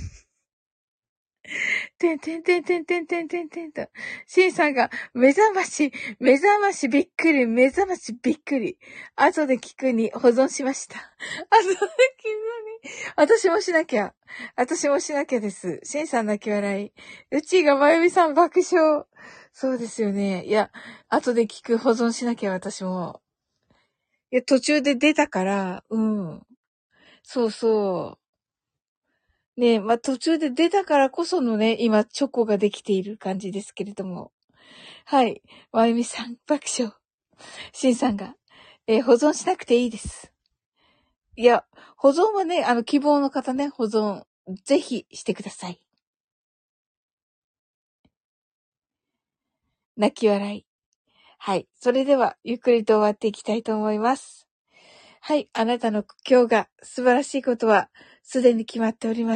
てんてんてんてんてんてんてんてんと。シンさんが、目覚ましびっくり、目覚ましびっくり。後で聞くに保存しました。後で聞くに。私もしなきゃ。私もしなきゃです。シンさん泣き笑い。うちがまゆみさん爆笑。そうですよね。いや、後で聞く保存しなきゃ私も。いや、途中で出たから、うん。そうそう。ねえ、途中で出たからこそのね、今、チョコができている感じですけれども。はい。まゆみさん、爆笑。しんさんが、保存しなくていいです。いや、保存はね、希望の方ね、保存、ぜひしてください。泣き笑い。 はい。それでは、ゆっくりと終わっていきたいと思います。はい。あなたの今日が素晴らしいことは、すでに決まっております。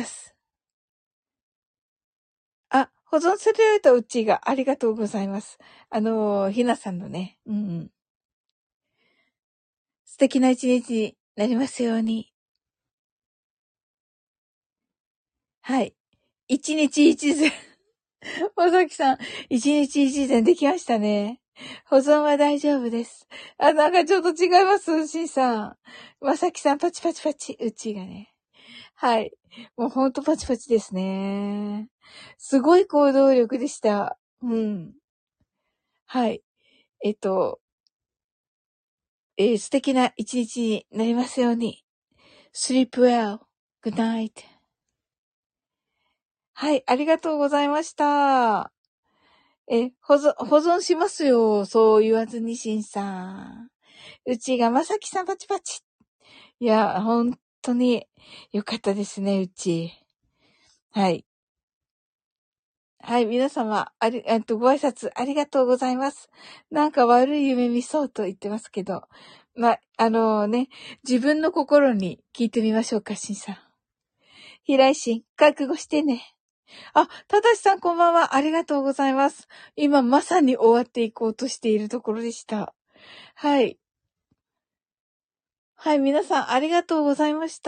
あ、保存されたうちがありがとうございます。ひなさんのね。うんうん。素敵な一日になりますように。はい。一日一善。まさきさん、一日一善できましたね。保存は大丈夫です。あ、なんかちょっと違います、しんさん。まさきさん、パチパチパチ、うちがね。はい。もうほんとパチパチですね。すごい行動力でした。うん。はい。えっと、素敵な一日になりますように。sleep well. Good night. はい、ありがとうございました。保存しますよ。そう言わずにしんさん。うちがまさきさんパチパチ。いや、本当によかったですね、うち。はい。はい、皆様、ご挨拶ありがとうございます。なんか悪い夢見そうと言ってますけど。自分の心に聞いてみましょうか、しんさん。平井心、覚悟してね。あ、ただしさんこんばんは。ありがとうございます。今まさに終わっていこうとしているところでした。はい。はい、皆さんありがとうございました。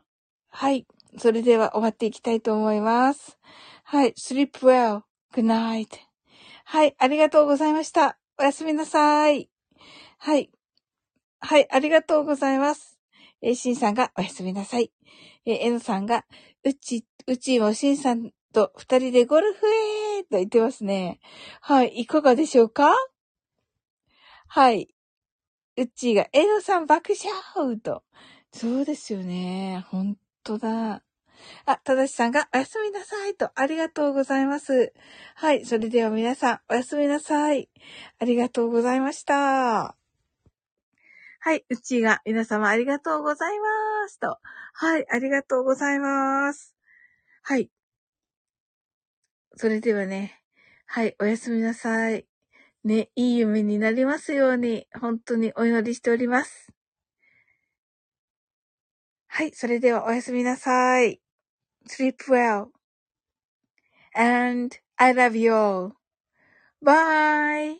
はい。それでは終わっていきたいと思います。はい。sleep well. Good night. はい。ありがとうございました。おやすみなさい。はい。はい。ありがとうございます。しんさんがおやすみなさい。えのさんが、うちもしんさんと二人でゴルフへーと言ってますね。はい。いかがでしょうか？はい。うちが、のさん爆笑と。そうですよね。ほんとだ。あ、ただしさんがおやすみなさいと、ありがとうございます。はい、それでは皆さん、おやすみなさい。ありがとうございました。はい、うちが皆様ありがとうございますと。はい、ありがとうございます。はい、それではね、はい、おやすみなさい。ね、いい夢になりますように、本当にお祈りしております。はい、それではおやすみなさい。Sleep well. And I love you all. Bye!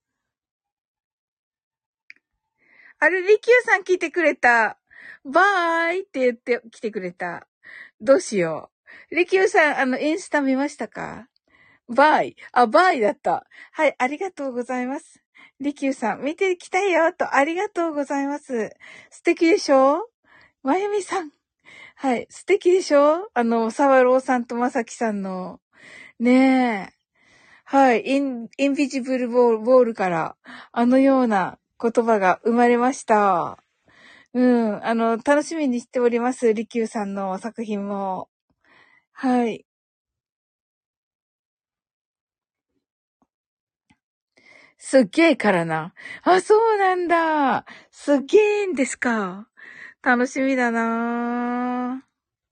あれ、リキューさん来てくれた。バーイって言って来てくれた。どうしよう。リキューさん、インスタ見ましたか？バイ。あ、バイだった。はい、ありがとうございます。リキューさん、見てきたよ、と、ありがとうございます。素敵でしょ？まゆみさん。はい、素敵でしょ？サワローさんとまさきさんの。ねえ。はい、インビジブルボールから、あのような言葉が生まれました。うん、楽しみにしております。リキューさんの作品も。はい。すっげーからな。あ、そうなんだ。すっげーんですか。楽しみだな。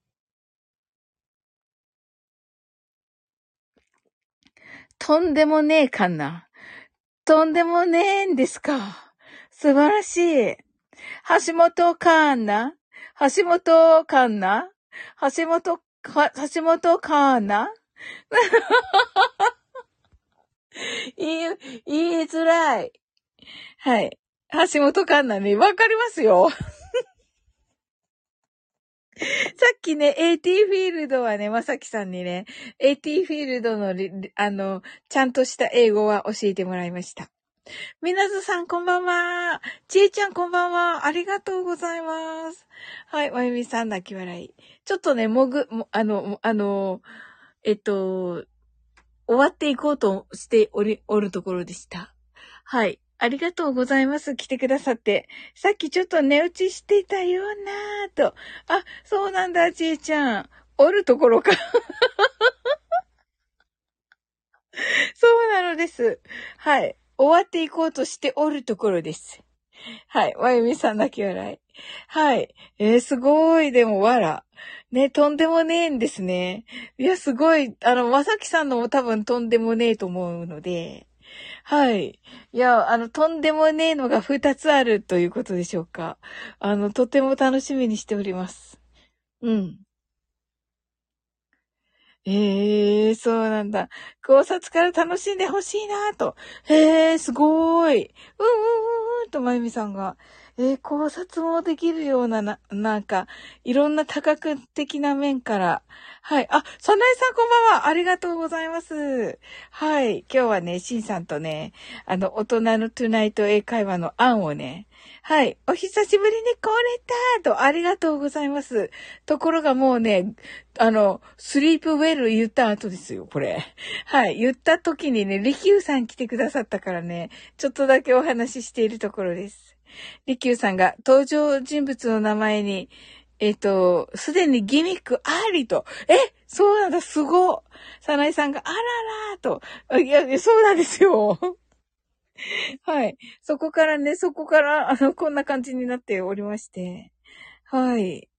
とんでもねえかな。とんでもねえんですか。素晴らしい。橋本カーナ橋本カーナ橋本カーナ言いづらい。はい。橋本環奈ね、わかりますよ。さっきね、AT フィールドはね、まさきさんにね、AT フィールドのちゃんとした英語は教えてもらいました。みなずさんこんばんは。ちえちゃんこんばんは。ありがとうございます。はい、まゆみさん泣き笑い。ちょっとね、終わっていこうとしておるところでした。はい。ありがとうございます。来てくださって。さっきちょっと寝落ちしてたよなぁと。あ、そうなんだ、ちえちゃん。おるところか。そうなのです。はい。終わっていこうとしておるところです。はい。まゆみさん泣き笑い。はい。すごい。でも、わら。ね、とんでもねえんですね。いや、すごい。まさきさんのも多分とんでもねえと思うので。 はい。いや、とんでもねえのが2つあるということでしょうか。とても楽しみにしております。うん。ええ、そうなんだ。考察から楽しんでほしいなと。へえ、すごーい。と、まゆみさんが。考察もできるような、なんか、いろんな多角的な面から。はい。あ、さなえさんこんばんは。ありがとうございます。はい。今日はね、しんさんとね、大人のトゥナイト英会話の案をね、はい。お久しぶりに来れたと、ありがとうございます。ところがもうね、スリープウェル言った後ですよ、これ。はい。言った時にね、リキューさん来てくださったからね、ちょっとだけお話ししているところです。リキューさんが登場人物の名前に、すでにギミックありと。そうなんだ、すご。サナイさんが、あららーと。いや、そうなんですよ。はい。そこから、こんな感じになっておりまして。はい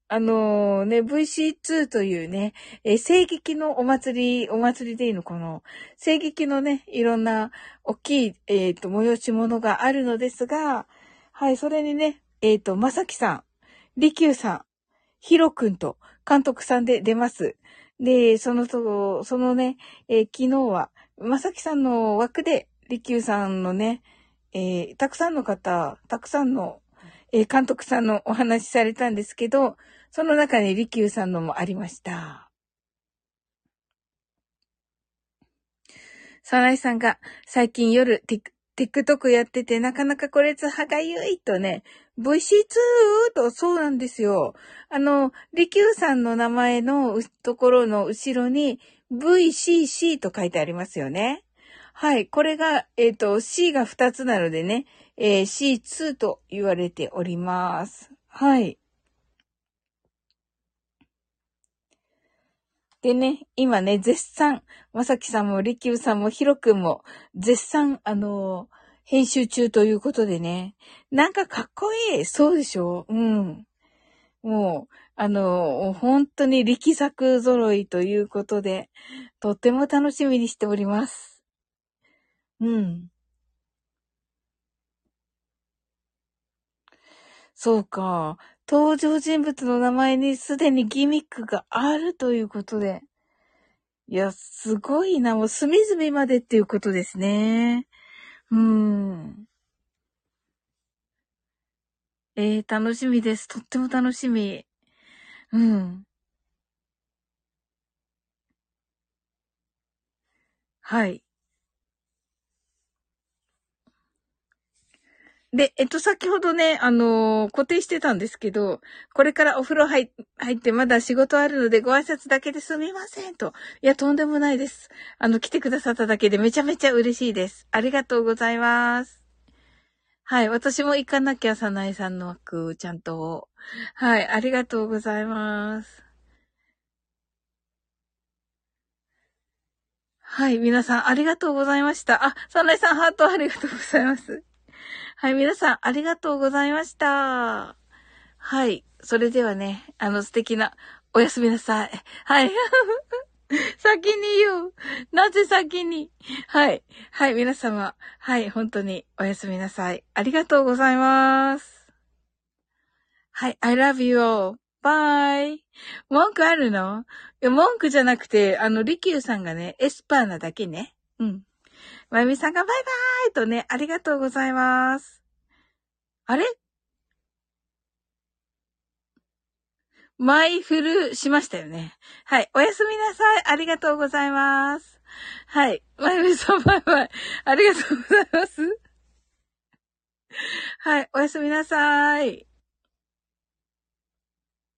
。VC2 というね、声劇のお祭りでいいのかな、声劇のね、いろんな大きい、催し物があるのですが、はい、それにね、まさきさん、りきゅうさん、ひろくんと監督さんで出ます。で、そのね、昨日は、まさきさんの枠で、りきゅうさんのね、たくさんの方、たくさんの、監督さんのお話しされたんですけど、その中にりきゅうさんのもありました。サナイさんが最近夜TikTok やっててなかなかこれつ歯がゆいとね、VC2 とそうなんですよ。りきゅうさんの名前のところの後ろに VCC と書いてありますよね。はい。これが、C が2つなのでね、C2 と言われております。はい。でね、今ね、絶賛、まさきさんも、りきゅうさんも、ひろくんも、絶賛、編集中ということでね。なんかかっこいい。そうでしょう。うん。もう、本当に力作揃いということで、とっても楽しみにしております。うん。そうか。登場人物の名前にすでにギミックがあるということで。いや、すごいな。もう隅々までっていうことですね。楽しみです。とっても楽しみ。うん。はい。で、先ほどね、固定してたんですけど、これからお風呂入ってまだ仕事あるのでご挨拶だけですみませんと。いや、とんでもないです。来てくださっただけでめちゃめちゃ嬉しいです。ありがとうございます。はい。私も行かなきゃ、さなえさんの枠、ちゃんと。はい。ありがとうございます。はい。皆さん、ありがとうございました。あ、さなえさん、ハートありがとうございます。はい。皆さん、ありがとうございました。はい。それではね、素敵な、おやすみなさい。はい。先に言う。なぜ先に。はい。はい。皆様。はい。本当におやすみなさい。ありがとうございます。はい。I love you all. Bye. 文句あるの？いや、文句じゃなくて、リキューさんがね、エスパーなだけね。うん。まゆみさんがバイバーイとね、ありがとうございます。あれマイフルしましたよね。はい。おやすみなさい。ありがとうございます。はい。まゆみさんバイバイ。ありがとうございます。はい。おやすみなさい。